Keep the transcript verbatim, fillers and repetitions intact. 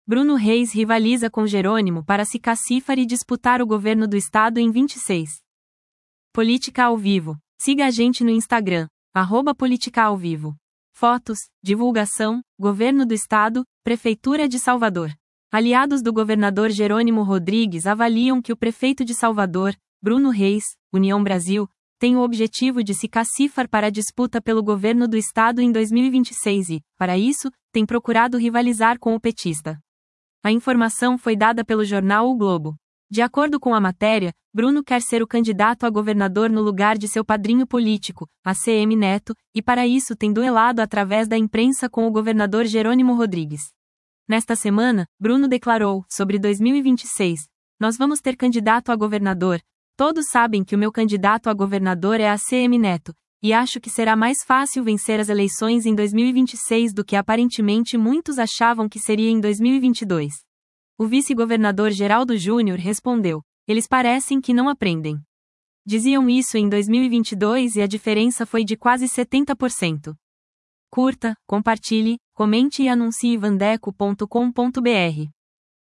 Bruno Reis rivaliza com Jerônimo para se cacifar e disputar o governo do estado em vinte e seis. Política ao vivo. Siga a gente no Instagram, arroba Política ao Vivo. Fotos, divulgação, Governo do Estado, Prefeitura de Salvador. Aliados do governador Jerônimo Rodrigues avaliam que o prefeito de Salvador, Bruno Reis, União Brasil, tem o objetivo de se cacifar para a disputa pelo governo do estado em dois mil e vinte e seis e, para isso, tem procurado rivalizar com o petista. A informação foi dada pelo jornal O Globo. De acordo com a matéria, Bruno quer ser o candidato a governador no lugar de seu padrinho político, A C M Neto, e para isso tem duelado através da imprensa com o governador Jerônimo Rodrigues. Nesta semana, Bruno declarou, sobre dois mil e vinte e seis, nós vamos ter candidato a governador, todos sabem que o meu candidato a governador é A C M Neto, e acho que será mais fácil vencer as eleições em dois mil e vinte e seis do que aparentemente muitos achavam que seria em dois mil e vinte e dois. O vice-governador Geraldo Júnior respondeu, eles parecem que não aprendem. Diziam isso em dois mil e vinte e dois e a diferença foi de quase setenta por cento. Curta, compartilhe, comente e anuncie vandeco ponto com ponto br.